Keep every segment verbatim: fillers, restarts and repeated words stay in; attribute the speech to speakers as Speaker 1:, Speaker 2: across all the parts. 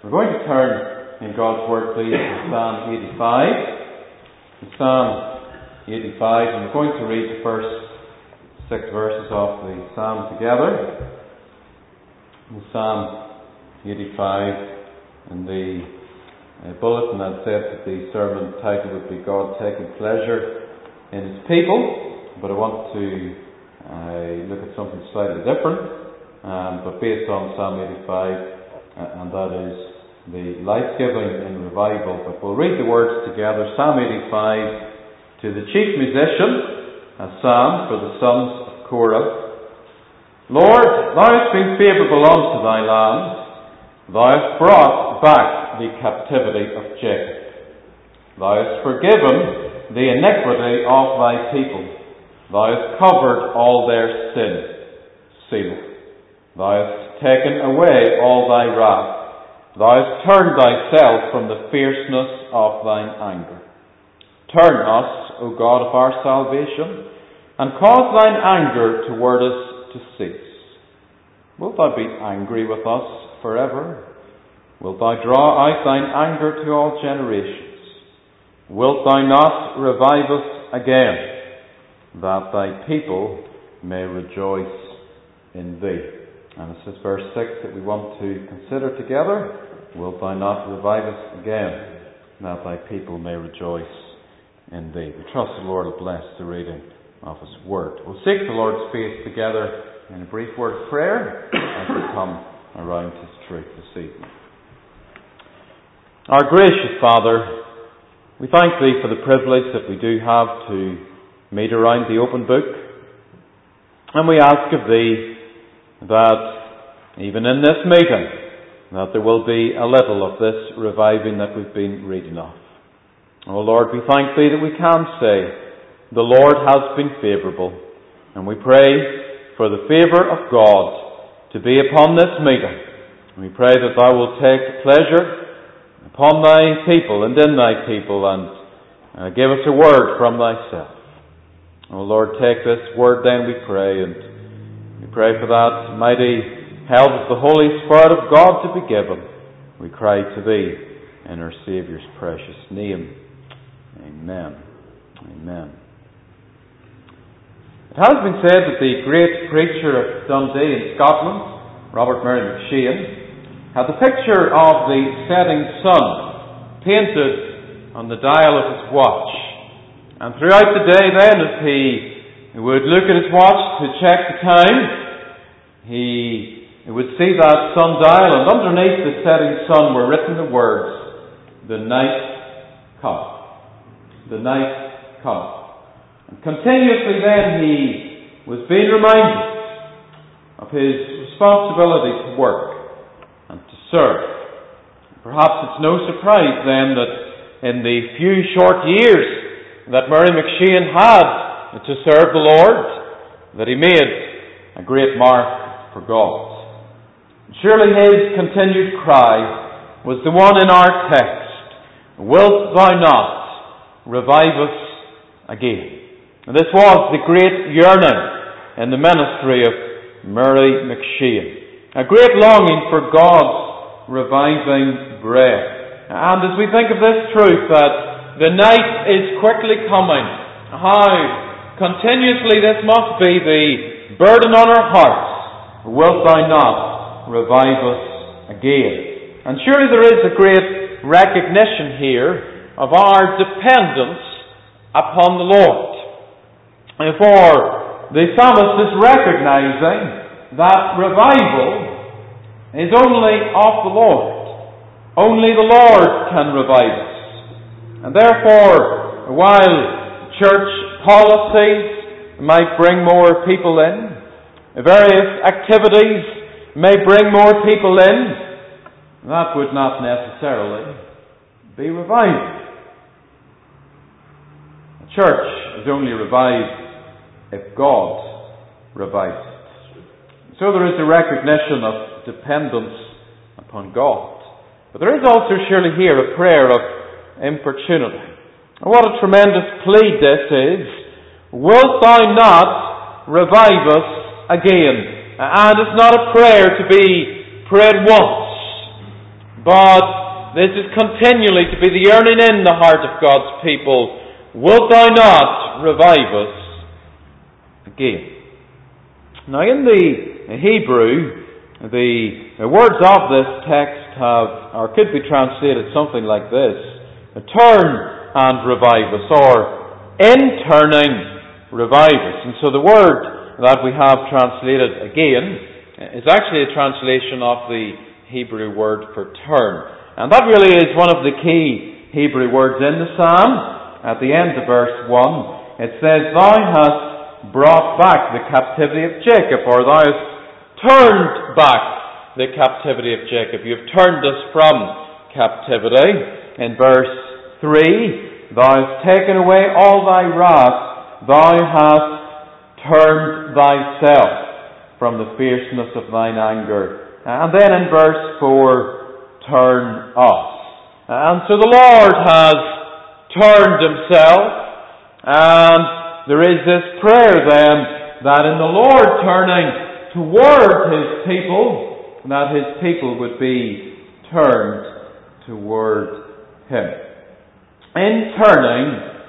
Speaker 1: We're going to turn in God's Word, please, to Psalm eighty-five. To Psalm eighty-five, and we're going to read the first six verses of the Psalm together. In Psalm eighty-five, and the uh, bulletin had said that the sermon title would be God Taking Pleasure in His People, but I want to uh, look at something slightly different, um, but based on Psalm eighty-five, uh, and that is the life-giving and revival. But we'll read the words together. Psalm eighty-five, to the chief musician, a psalm for the sons of Korah. Lord, Thou hast been favourable unto Thy land. Thou hast brought back the captivity of Jacob. Thou hast forgiven the iniquity of Thy people. Thou hast covered all their sin. Selah. Thou hast taken away all Thy wrath. Thou hast turned Thyself from the fierceness of Thine anger. Turn us, O God of our salvation, and cause Thine anger toward us to cease. Wilt Thou be angry with us forever? Wilt Thou draw out Thine anger to all generations? Wilt Thou not revive us again, that Thy people may rejoice in Thee? And this is verse six that we want to consider together. Wilt Thou not revive us again, that Thy people may rejoice in Thee? We trust the Lord will bless the reading of His Word. We'll seek the Lord's face together in a brief word of prayer as we come around His truth this evening. Our gracious Father, we thank Thee for the privilege that we do have to meet around the open book. And we ask of Thee that even in this meeting, that there will be a little of this reviving that we've been reading of. Oh Lord, we thank Thee that we can say, the Lord has been favourable. And we pray for the favour of God to be upon this meeting. And we pray that Thou wilt take pleasure upon Thy people and in Thy people, and uh, give us a word from Thyself. Oh Lord, take this word then, we pray, and we pray for that mighty help of the Holy Spirit of God to be given. We cry to Thee in our Saviour's precious name. Amen. Amen. It has been said that the great preacher of Dundee in Scotland, Robert Murray McCheyne, had the picture of the setting sun painted on the dial of his watch. And throughout the day then, as he He would look at his watch to check the time. He, he would see that sundial, and underneath the setting sun were written the words, "The night cometh. The night cometh." And continuously then he was being reminded of his responsibility to work and to serve. Perhaps it's no surprise then that in the few short years that Murray McCheyne had to serve the Lord, that he made a great mark for God. Surely his continued cry was the one in our text, "Wilt Thou not revive us again?" And this was the great yearning in the ministry of Murray McCheyne, a great longing for God's reviving breath. And as we think of this truth, that the night is quickly coming, how continuously this must be the burden on our hearts. Wilt Thou not revive us again? And surely there is a great recognition here of our dependence upon the Lord. For the psalmist is recognizing that revival is only of the Lord. Only the Lord can revive us. And therefore, while church policies might bring more people in, various activities may bring more people in, that would not necessarily be revived. The church is only revived if God revives it. So there is a recognition of dependence upon God. But there is also surely here a prayer of importunity. And what a tremendous plea this is. Wilt Thou not revive us again? And it's not a prayer to be prayed once, but this is continually to be the yearning in the heart of God's people. Wilt thou not revive us again? Now in the Hebrew, the, the words of this text have, or could be translated something like this: turn and revive us, or in turning revive us. And so the word that we have translated again is actually a translation of the Hebrew word for turn. And that really is one of the key Hebrew words in the psalm. At the end of verse one, it says, Thou hast brought back the captivity of Jacob, or Thou hast turned back the captivity of Jacob. You have turned us from captivity. In verse three, Thou hast taken away all Thy wrath, Thou hast turned Thyself from the fierceness of Thine anger. And then in verse four, turn us. And so the Lord has turned Himself, and there is this prayer then that in the Lord turning toward His people, that His people would be turned toward Him. In turning,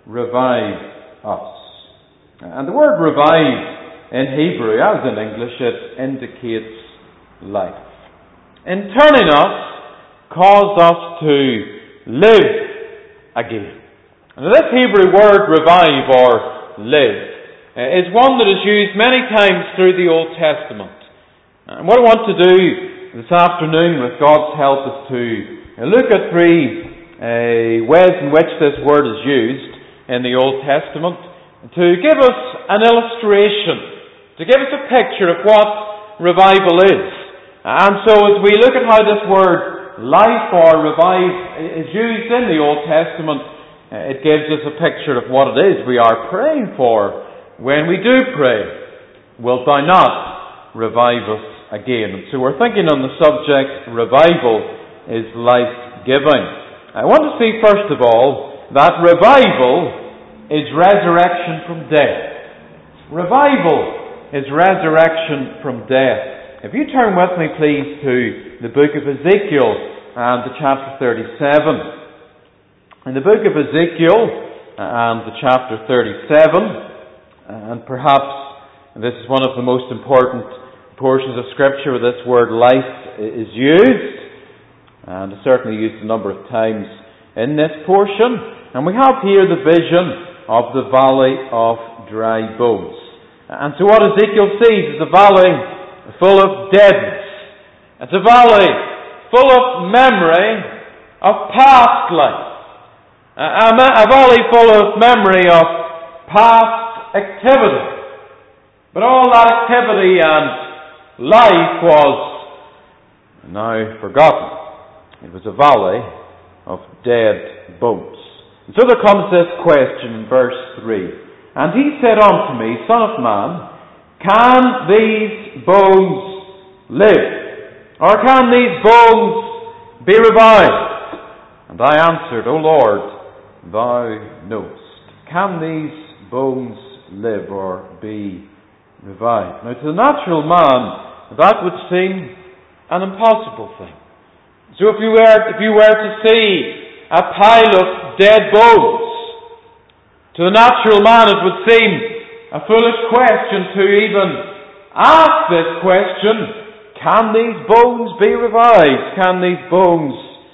Speaker 1: revive us. And the word revive in Hebrew, as in English, it indicates life. In turning us, caused us to live again. And this Hebrew word revive or live is one that is used many times through the Old Testament. And what I want to do this afternoon with God's help is to look at three uh, ways in which this word is used in the Old Testament, to give us an illustration, to give us a picture of what revival is. And so as we look at how this word life or revive is used in the Old Testament, it gives us a picture of what it is we are praying for when we do pray, Wilt Thou not revive us again? And so we're thinking on the subject, revival is life-giving. I want to see first of all that revival is resurrection from death. Revival is resurrection from death. If you turn with me, please, to the book of Ezekiel and the chapter thirty-seven. In the book of Ezekiel and the chapter thirty-seven, and perhaps this is one of the most important portions of Scripture where this word life is used, and it's certainly used a number of times in this portion. And we have here the vision of the valley of dry bones. And so what Ezekiel sees is a valley full of deadness. It's a valley full of memory of past life. A, a valley full of memory of past activity. But all that activity and life was now forgotten. It was a valley of dead bones. And so there comes this question in verse three. And he said unto me, Son of man, can these bones live? Or can these bones be revived? And I answered, O Lord, Thou knowest. Can these bones live or be revived? Now to the natural man, that would seem an impossible thing. So if you were, if you were to see a pile of dead bones, to the natural man it would seem a foolish question to even ask this question, can these bones be revived? Can these bones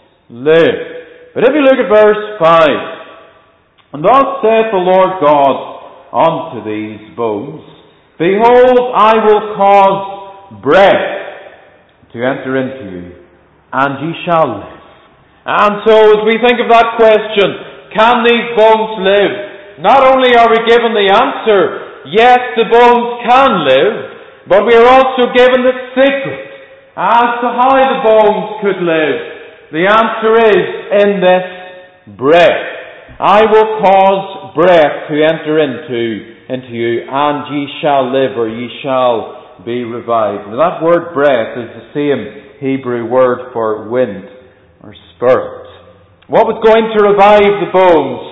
Speaker 1: live? But if you look at verse five, and thus saith the Lord God unto these bones, Behold, I will cause breath to enter into you, and ye shall live. And so as we think of that question, can these bones live? Not only are we given the answer, yes, the bones can live, but we are also given the secret as to how the bones could live. The answer is in this breath. I will cause breath to enter into, into you, and ye shall live, or ye shall be revived. Now that word breath is the same Hebrew word for wind or spirit. What was going to revive the bones?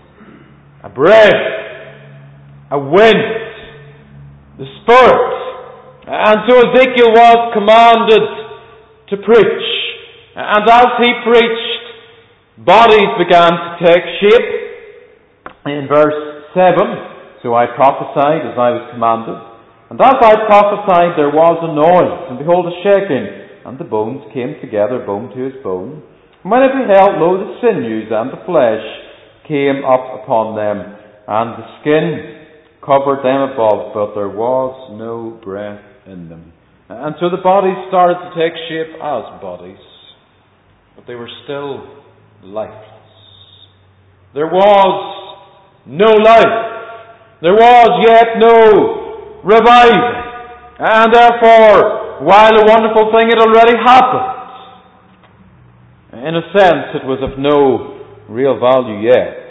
Speaker 1: A breath, a wind, the Spirit. And so Ezekiel was commanded to preach. And as he preached, bodies began to take shape. In verse seven, so I prophesied as I was commanded. And as I prophesied, there was a noise, and behold, a shaking, and the bones came together, bone to his bone. And when I beheld, lo, the sinews and the flesh came up upon them, and the skin covered them above, but there was no breath in them. And so the bodies started to take shape as bodies, but they were still lifeless. There was no life. There was yet no reviving. And therefore, while a wonderful thing had already happened, in a sense it was of no real value yet.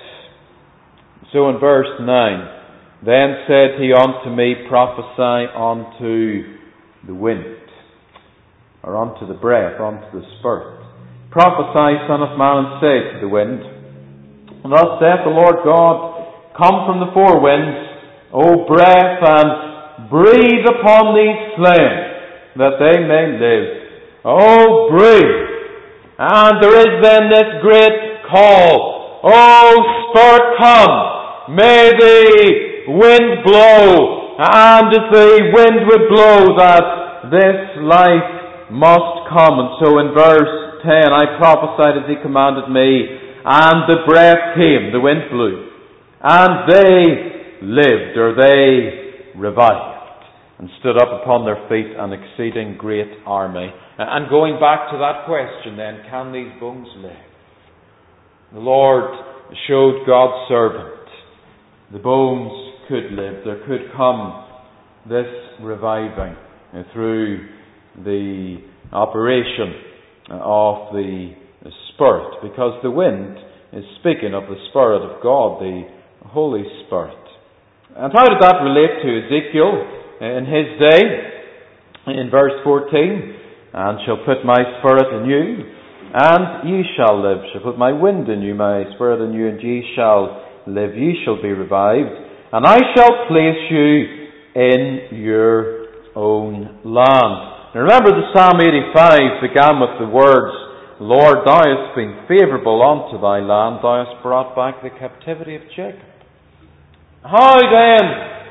Speaker 1: So in verse nine, then said he unto me, prophesy unto the wind, or unto the breath, unto the spirit. Prophesy, son of man, and say to the wind, thus saith the Lord God, come from the four winds, O breath, and breathe upon these slain, that they may live. O breathe. And there is then this great call, O Spirit, come, may the wind blow, and as the wind would blow, that this life must come. And so in verse ten, I prophesied as he commanded me, and the breath came, the wind blew, and they lived, or they revived, and stood up upon their feet, an exceeding great army. And going back to that question then, can these bones live? The Lord showed God's servant the bones could live. There could come this reviving through the operation of the Spirit, because the wind is speaking of the Spirit of God, the Holy Spirit. And how did that relate to Ezekiel in his day? In verse fourteen, and shall put my Spirit in you, and ye shall live. Shall put my wind in you, my Spirit in you, and ye shall live. Ye shall be revived, and I shall place you in your own land. Now remember, the Psalm eighty-five began with the words, Lord, thou hast been favourable unto thy land, thou hast brought back the captivity of Jacob. How then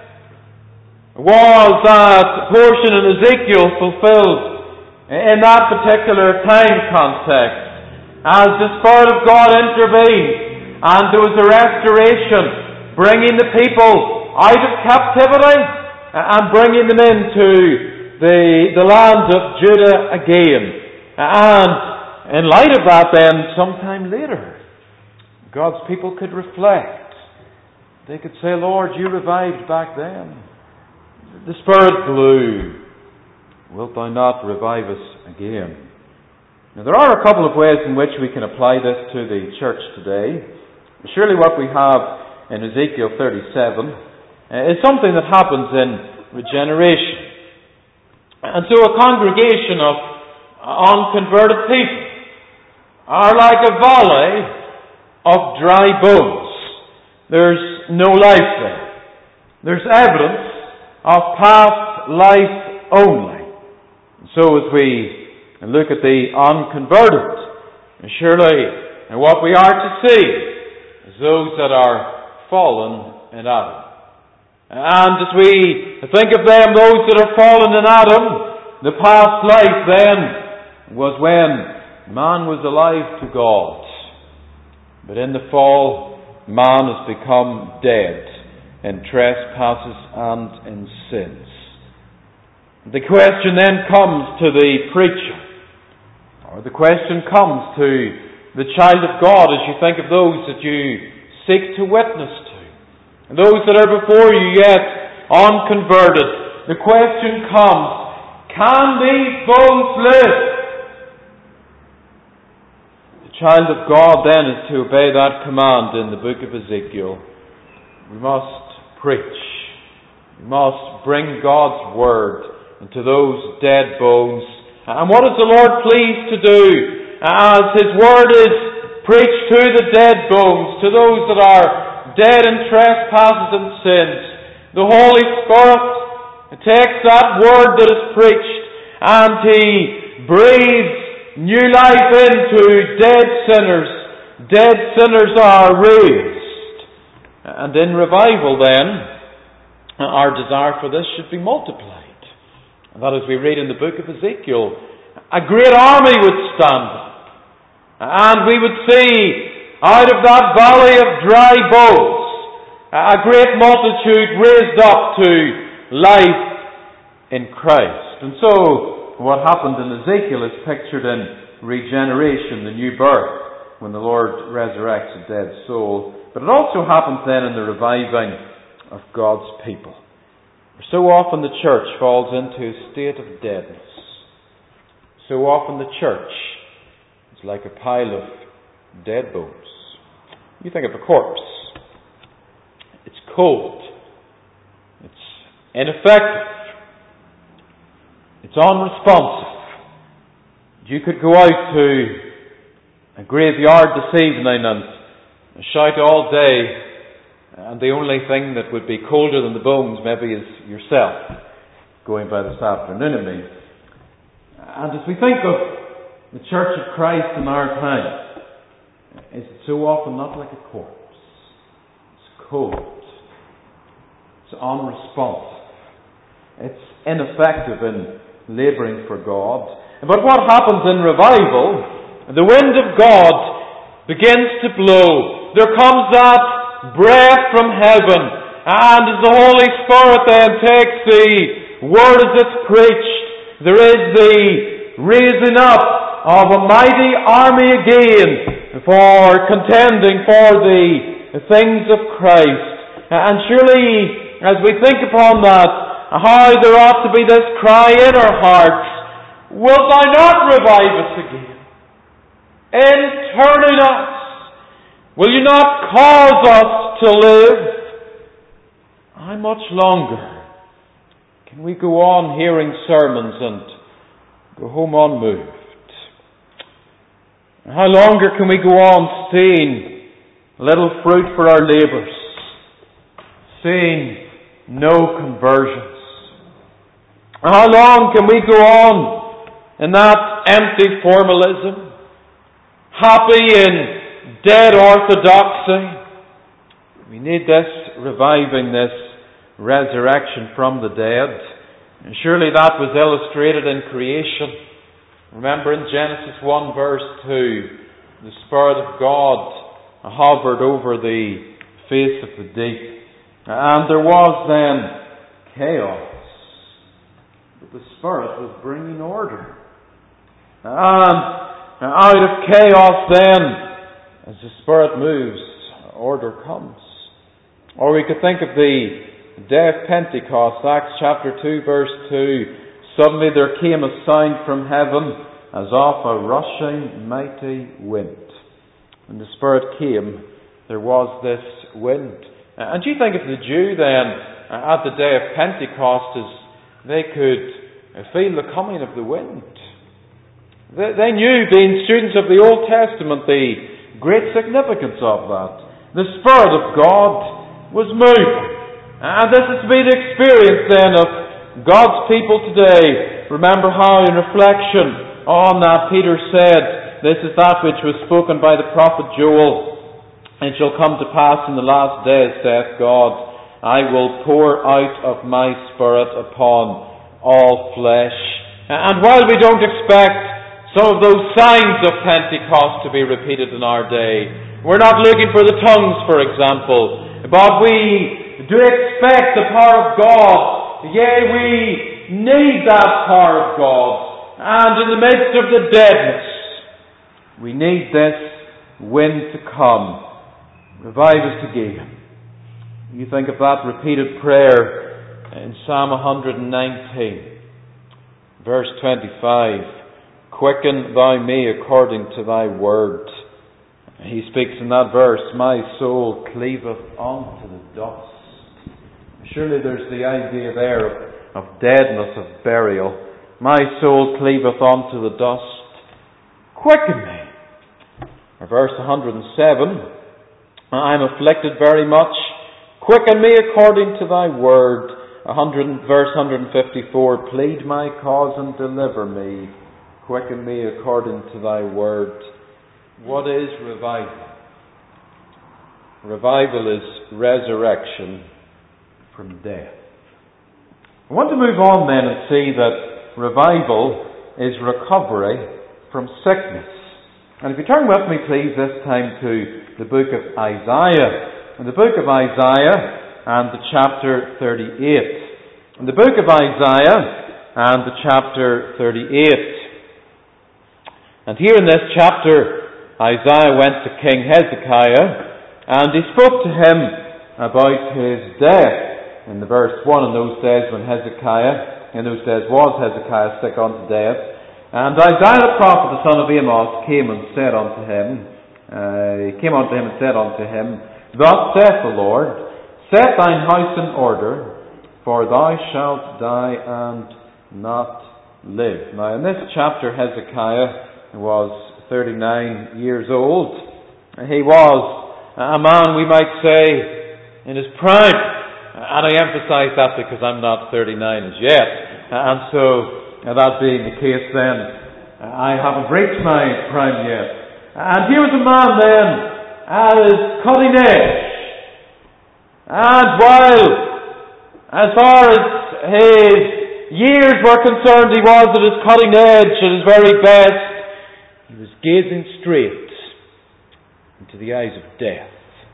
Speaker 1: was that portion in Ezekiel fulfilled in that particular time context? As the Spirit of God intervened, and there was a restoration, bringing the people out of captivity and bringing them into the, the land of Judah again. And in light of that then, sometime later, God's people could reflect. They could say, Lord, you revived back then. The Spirit blew. Wilt thou not revive us again? Now, there are a couple of ways in which we can apply this to the church today. Surely what we have in Ezekiel thirty-seven is something that happens in regeneration. And so a congregation of unconverted people are like a valley of dry bones. There's no life there. There's evidence of past life only. And so as we look at the unconverted, surely and what we are to see is those that are fallen in Adam. And as we think of them, those that are fallen in Adam, the past life then was when man was alive to God. But in the fall, man has become dead in trespasses and in sins. The question then comes to the preacher, or the question comes to the child of God as you think of those that you seek to witness to, and those that are before you yet unconverted. The question comes, can these bones live? The child of God then is to obey that command in the book of Ezekiel. We must preach. We must bring God's word into those dead bones. And what is the Lord pleased to do? As His word is preached to the dead bones, to those that are dead in trespasses and sins, the Holy Spirit takes that word that is preached and He breathes new life into dead sinners. Dead sinners are raised. And in revival then, our desire for this should be multiplied. And that, as we read in the book of Ezekiel, a great army would stand up. And we would see out of that valley of dry bones a great multitude raised up to life in Christ. And so, what happened in Ezekiel is pictured in regeneration, the new birth, when the Lord resurrects a dead soul. But it also happens then in the reviving of God's people. So often the church falls into a state of deadness. So often the church is like a pile of dead bones. You think of a corpse. It's cold. It's ineffective. It's unresponsive. You could go out to a graveyard this evening and shout all day, and the only thing that would be colder than the bones maybe is yourself, going by this afternoon, I mean. And as we think of the Church of Christ in our time, is it so often not like a corpse? It's cold. It's unresponsive. It's ineffective in labouring for God. But what happens in revival, the wind of God begins to blow. There comes that breath from heaven, and as the Holy Spirit then takes the word as it's preached, there is the raising up of a mighty army again for contending for the things of Christ. And surely, as we think upon that, how there ought to be this cry in our hearts, wilt thou not revive us again? In turning us, will you not cause us to live? How much longer can we go on hearing sermons and go home unmoved? How longer can we go on seeing little fruit for our labours, seeing no conversions? How long can we go on in that empty formalism, happy in dead orthodoxy? We need this reviving, this resurrection from the dead. And surely that was illustrated in creation. Remember in Genesis one verse two, the Spirit of God hovered over the face of the deep. And there was then chaos. But the Spirit was bringing order. And out of chaos then, as the Spirit moves, order comes. Or we could think of the day of Pentecost, Acts chapter two verse two. Suddenly there came a sound from heaven as of a rushing mighty wind. When the Spirit came, there was this wind. And do you think of the Jew then, at the day of Pentecost, as they could feel the coming of the wind? They, they knew, being students of the Old Testament, the great significance of that. The Spirit of God was moving. And this is to be the experience then of God's people today. Remember how in reflection on that Peter said, this is that which was spoken by the prophet Joel. It shall come to pass in the last days, saith God, I will pour out of my Spirit upon all flesh. And while we don't expect some of those signs of Pentecost to be repeated in our day, we're not looking for the tongues, for example, but we do expect the power of God. Yea, we need that power of God. And in the midst of the deadness, we need this wind to come. Revive us again. You think of that repeated prayer in Psalm one nineteen, verse twenty-five. Quicken thou me according to thy word. He speaks in that verse, my soul cleaveth unto the dust. Surely there's the idea there of, of deadness, of burial. My soul cleaveth unto the dust. Quicken me. Or verse one oh seven. I am afflicted very much. Quicken me according to thy word. one hundred, verse one fifty-four. Plead my cause and deliver me. Quicken me according to thy word. What is revival? Revival is resurrection from death. I want to move on then and see that revival is recovery from sickness. And if you turn with me, please, this time to the book of Isaiah. In the book of Isaiah and the chapter thirty-eight. In the book of Isaiah and the chapter thirty-eight. And here in this chapter, Isaiah went to King Hezekiah and he spoke to him about his death. In the verse one, in those days when Hezekiah, in those days was Hezekiah sick unto death. And Isaiah the prophet, the son of Amos, came and said unto him, uh, he came unto him and said unto him, Thus saith the Lord, Set thine house in order, for thou shalt die and not live. Now in this chapter, Hezekiah was thirty-nine years old. He was a man, we might say, in his prime. And I emphasize that because I'm not thirty-nine as yet. And so, that being the case then, I haven't reached my prime yet. And here was a man then, at his cutting edge. And while, as far as his years were concerned, he was at his cutting edge, at his very best, he was gazing straight into the eyes of death.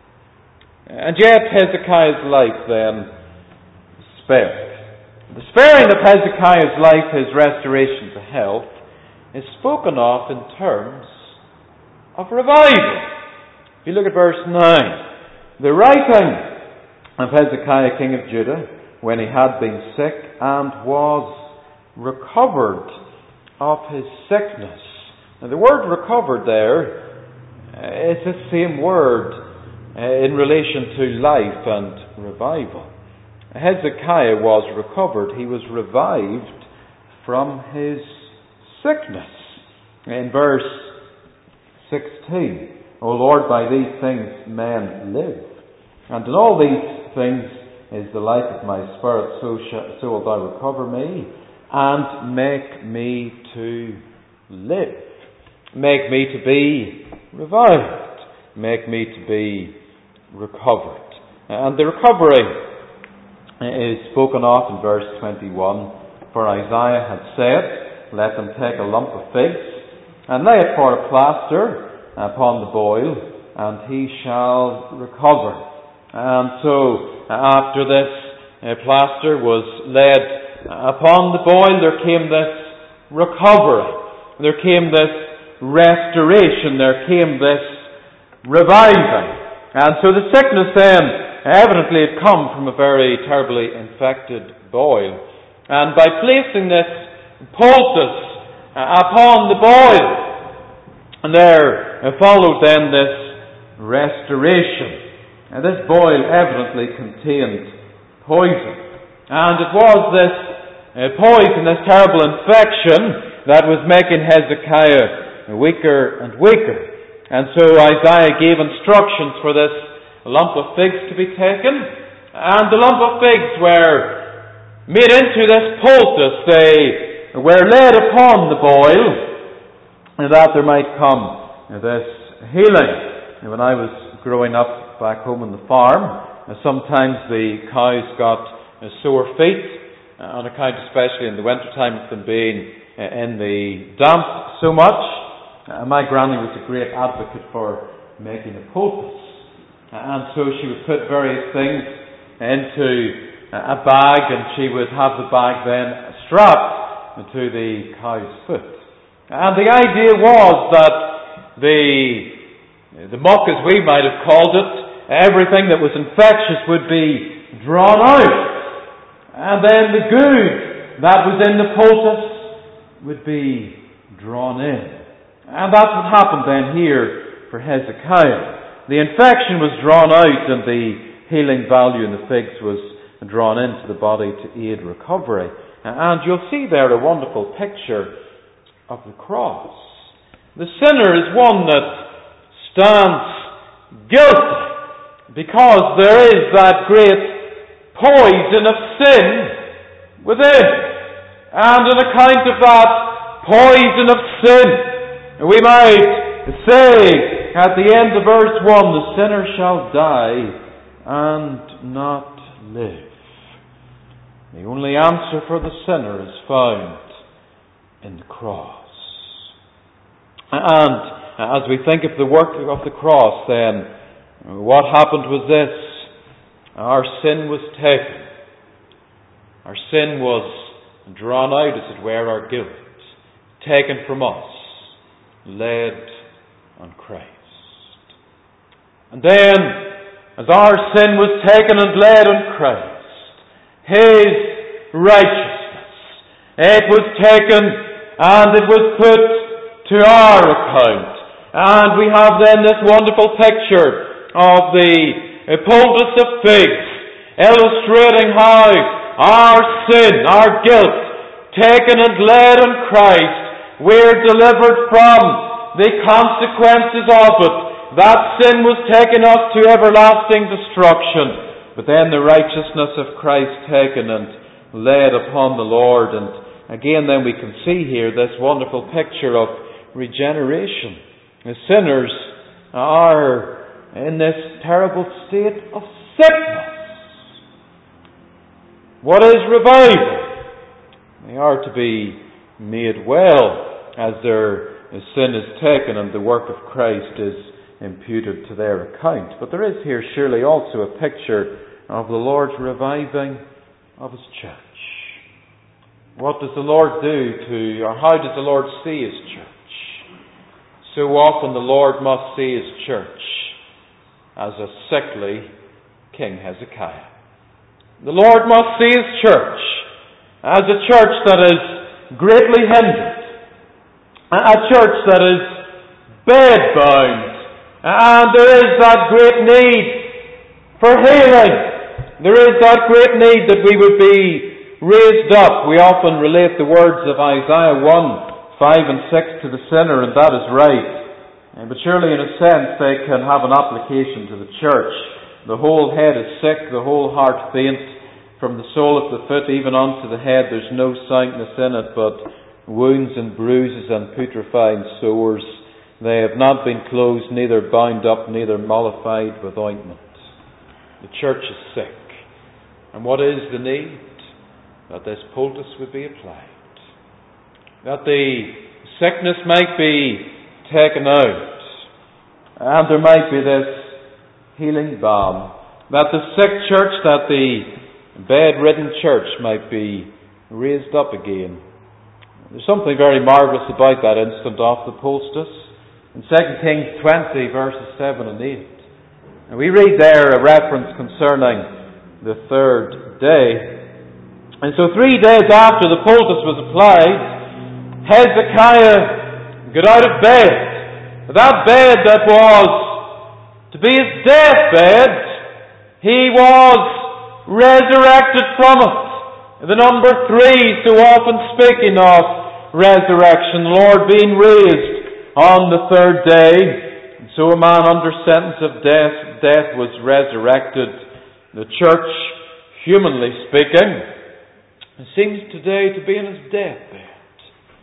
Speaker 1: And yet Hezekiah's life then was spared. The sparing of Hezekiah's life, his restoration to health, is spoken of in terms of revival. If you look at verse nine, the writing of Hezekiah king of Judah, when he had been sick and was recovered of his sickness. Now the word recovered there is the same word in relation to life and revival. Hezekiah was recovered. He was revived from his sickness. In verse sixteen, O Lord, by these things men live, and in all these things is the life of my spirit, so, shall, so wilt thou recover me, and make me to live. Make me to be revived. Make me to be recovered. And the recovery is spoken of in verse twenty-one. For Isaiah had said, Let them take a lump of figs, and lay it for a plaster upon the boil, and he shall recover. And so, after this uh, plaster was laid upon the boil, there came this recovery. There came this restoration, there came this reviving. And so the sickness then evidently had come from a very terribly infected boil. And by placing this poultice upon the boil, and there followed then this restoration. And this boil evidently contained poison. And it was this poison, this terrible infection, that was making Hezekiah weaker and weaker. And so Isaiah gave instructions for this lump of figs to be taken, and the lump of figs were made into this poultice. They were laid upon the boil, and that there might come this healing. And when I was growing up back home on the farm, sometimes the cows got sore feet, on account especially in the winter time of them being in the damp so much. Uh, my granny was a great advocate for making a poultice. Uh, and so she would put various things into uh, a bag, and she would have the bag then strapped to the cow's foot. And the idea was that the, the muck, as we might have called it, everything that was infectious would be drawn out. And then the good that was in the poultice would be drawn in. And that's what happened then here for Hezekiah. The infection was drawn out, and the healing value in the figs was drawn into the body to aid recovery. And you'll see there a wonderful picture of the cross. The sinner is one that stands guilty because there is that great poison of sin within. And on account of that poison of sin. And we might say at the end of verse one, the sinner shall die and not live. The only answer for the sinner is found in the cross. And as we think of the work of the cross, then, what happened was this. Our sin was taken. Our sin was drawn out, as it were, our guilt, taken from us, laid on Christ. And then, as our sin was taken and laid on Christ, His righteousness, it was taken and it was put to our account. And we have then this wonderful picture of the poultice of figs, illustrating how our sin, our guilt, taken and laid on Christ, we're delivered from the consequences of it. That sin was taken up to everlasting destruction, but then the righteousness of Christ taken and laid upon the Lord. And again then we can see here this wonderful picture of regeneration. The sinners are in this terrible state of sickness. What is revival? They are to be made well as their sin is taken and the work of Christ is imputed to their account. But there is here surely also a picture of the Lord's reviving of His church. What does the Lord do to, or how does the Lord see His church? So often the Lord must see His church as a sickly King Hezekiah. The Lord must see His church as a church that is greatly hindered, a church that is bedbound, and there is that great need for healing. There is that great need that we would be raised up. We often relate the words of Isaiah one, five and six to the sinner, and that is right. But surely in a sense they can have an application to the church. The whole head is sick, the whole heart faint, from the sole of the foot even unto the head there's no soundness in it, but wounds and bruises and putrefying sores. They have not been closed, neither bound up, neither mollified with ointment. The church is sick. And what is the need? That this poultice would be applied. That the sickness might be taken out. And there might be this healing balm. That the sick church, that the bedridden church might be raised up again. There's something very marvellous about that instant of the poultice. In Second Kings twenty, verses seven and eight. And we read there a reference concerning the third day. And so three days after the poultice was applied, Hezekiah got out of bed. That bed that was to be his deathbed, he was resurrected from it. The number three, so often speaking of resurrection, the Lord being raised on the third day. And so a man under sentence of death, death was resurrected. The church, humanly speaking, seems today to be in his deathbed.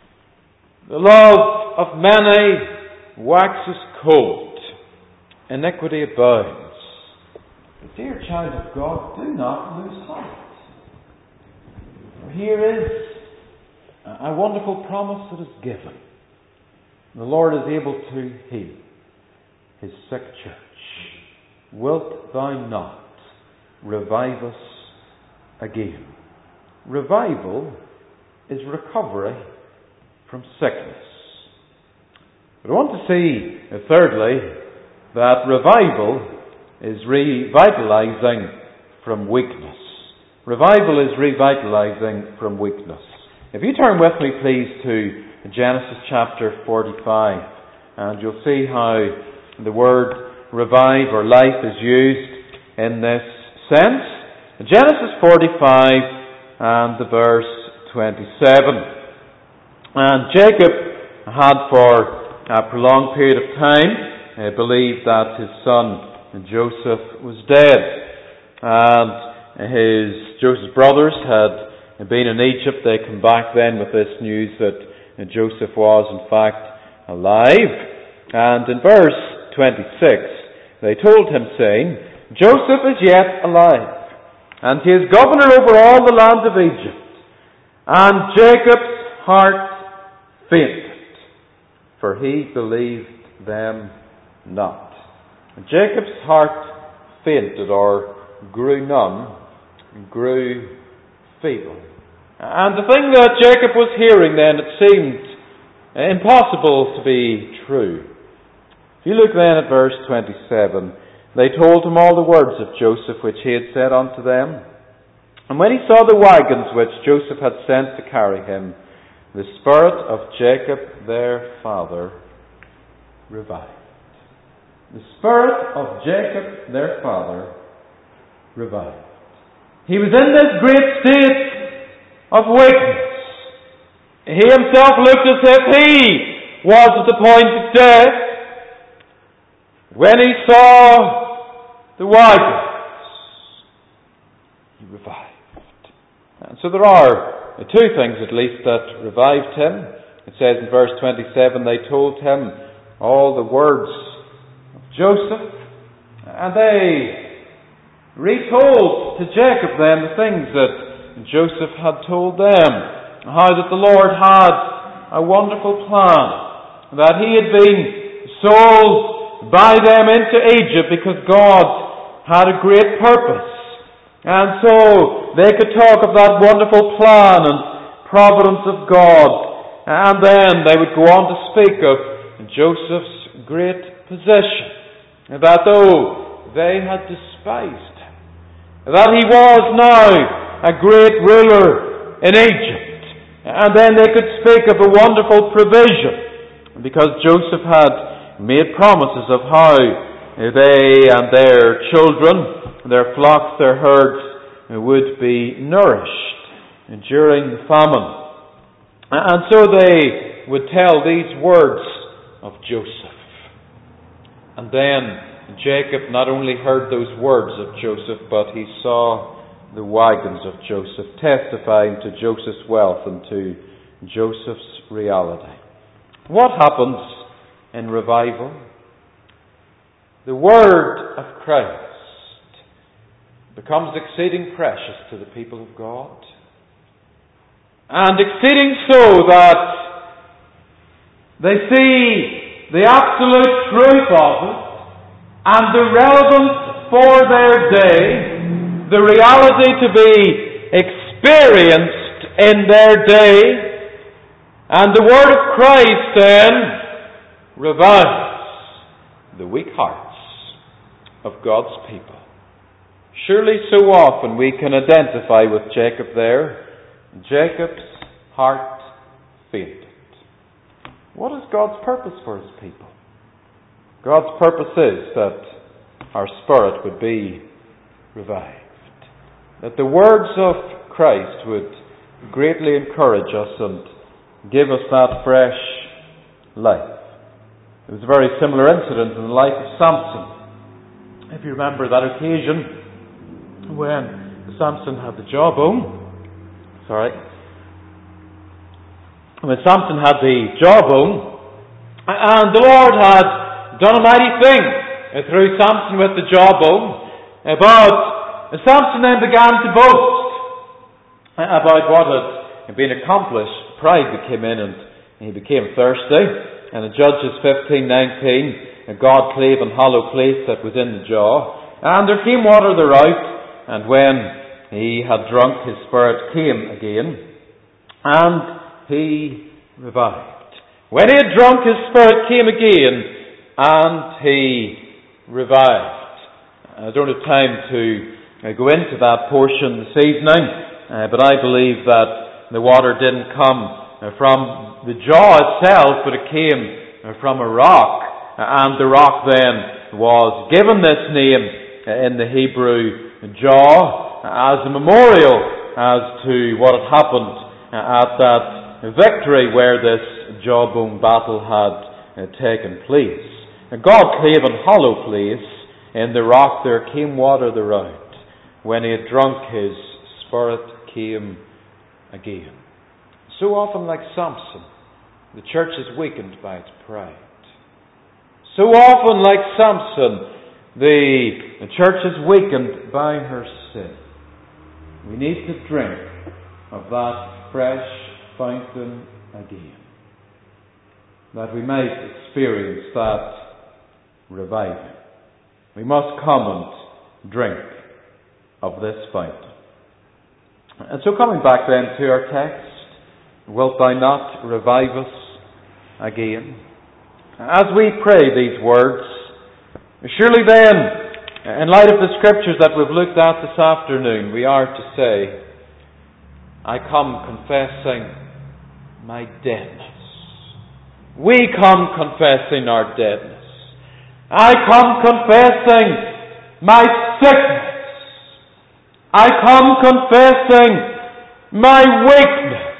Speaker 1: The love of many waxes cold. Iniquity abounds. But dear child of God, do not lose heart. For here is a wonderful promise that is given. The Lord is able to heal His sick church. Wilt thou not revive us again? Revival is recovery from sickness. But I want to see, uh, thirdly, that revival is revitalizing from weakness. Revival is revitalizing from weakness. If you turn with me, please, to Genesis chapter forty-five, and you'll see how the word revive or life is used in this sense. Genesis forty-five and the verse twenty-seven. And Jacob had for a prolonged period of time uh, believed that his son Joseph was dead, and his Joseph's brothers had been in Egypt. They come back then with this news that Joseph was in fact alive. And in verse twenty-six, they told him, saying, Joseph is yet alive, and he is governor over all the land of Egypt. And Jacob's heart fainted, for he believed them not. And Jacob's heart fainted, or grew numb, grew feeble. And the thing that Jacob was hearing then, it seemed impossible to be true. If you look then at verse twenty-seven, they told him all the words of Joseph which he had said unto them. And when he saw the wagons which Joseph had sent to carry him, the spirit of Jacob their father revived. The spirit of Jacob their father revived. He was in this great state of weakness. He himself looked as if he was at the point of death. When he saw the wagons, he revived. And so there are two things at least that revived him. It says in verse twenty-seven, they told him all the words of Joseph, and they retold to Jacob then the things that Joseph had told them, how that the Lord had a wonderful plan, that he had been sold by them into Egypt because God had a great purpose. And so they could talk of that wonderful plan and providence of God. And then they would go on to speak of Joseph's great position, that though they had despised him, that he was now a great ruler in Egypt. And then they could speak of a wonderful provision, because Joseph had made promises of how they and their children, their flocks, their herds would be nourished during the famine. And so they would tell these words of Joseph. And then Jacob not only heard those words of Joseph, but he saw the wagons of Joseph, testifying to Joseph's wealth and to Joseph's reality. What happens in revival? The word of Christ becomes exceeding precious to the people of God, and exceeding so that they see the absolute truth of it and the relevance for their day, the reality to be experienced in their day, and the word of Christ then revives the weak hearts of God's people. Surely so often we can identify with Jacob there. Jacob's heart fainted. What is God's purpose for his people? God's purpose is that our spirit would be revived, that the words of Christ would greatly encourage us and give us that fresh life. It was a very similar incident in the life of Samson. If you remember that occasion when Samson had the jawbone, sorry, when Samson had the jawbone, and the Lord had done a mighty thing through Samson with the jawbone, but Samson then began to boast about what had been accomplished. Pride came in and he became thirsty. And in Judges fifteen nineteen, God clave an hollow place that was in the jaw, and there came water thereout, and when he had drunk, his spirit came again, and he revived. When he had drunk, his spirit came again, and he revived. I don't have time to go into that portion this evening, uh, but I believe that the water didn't come from the jaw itself, but it came from a rock, and the rock then was given this name in the Hebrew jaw as a memorial as to what had happened at that victory where this jawbone battle had taken place. And God clave an hollow place in the rock, there came water thereout. When he had drunk, his spirit came again. So often, like Samson, the church is weakened by its pride. So often, like Samson, the, the church is weakened by her sin. We need to drink of that fresh fountain again, that we might experience that revival. We must come and drink of this fountain. And so coming back then to our text, wilt thou not revive us again? As we pray these words, surely then, in light of the scriptures that we've looked at this afternoon, we are to say, I come confessing my deadness. We come confessing our deadness. I come confessing my sickness. I come confessing my weakness.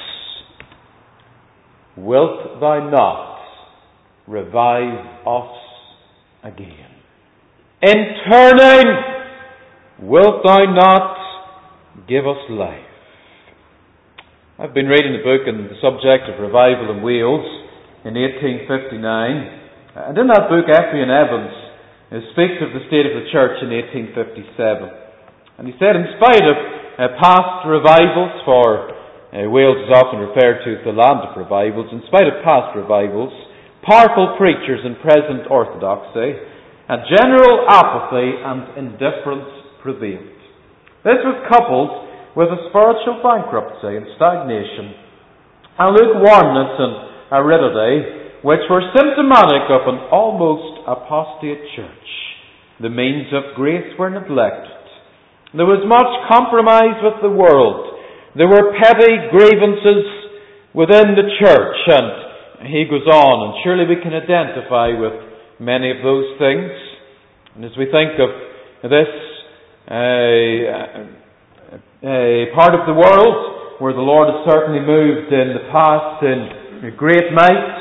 Speaker 1: Wilt thou not revive us again? In turning, wilt thou not give us life? I've been reading a book on the subject of revival in Wales in eighteen fifty-nine. And in that book, Ephraim Evans speaks of the state of the church in eighteen fifty-seven. And he said, in spite of uh, past revivals, for uh, Wales is often referred to as the land of revivals, in spite of past revivals, powerful preachers in present orthodoxy, and general apathy and indifference prevailed. This was coupled with a spiritual bankruptcy and stagnation, and lukewarmness and aridity, which were symptomatic of an almost apostate church. The means of grace were neglected. There was much compromise with the world. There were petty grievances within the church, and he goes on, and surely we can identify with many of those things. And as we think of this uh, uh, part of the world where the Lord has certainly moved in the past in great might,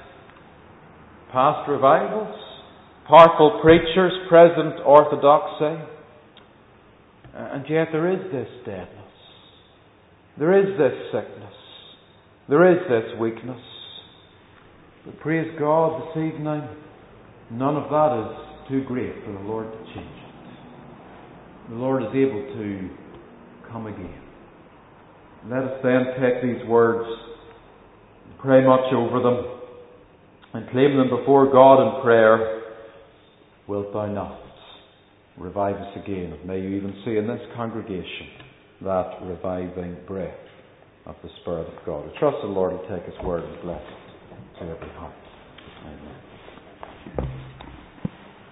Speaker 1: past revivals, powerful preachers, present orthodoxy, and yet there is this deadness, there is this sickness, there is this weakness. But praise God this evening, none of that is too great for the Lord to change it. The Lord is able to come again. Let us then take these words and pray much over them and claim them before God in prayer. Wilt thou not revive us again? And may you even see in this congregation that reviving breath of the Spirit of God. I trust the Lord will take His word and bless it to every heart. Amen.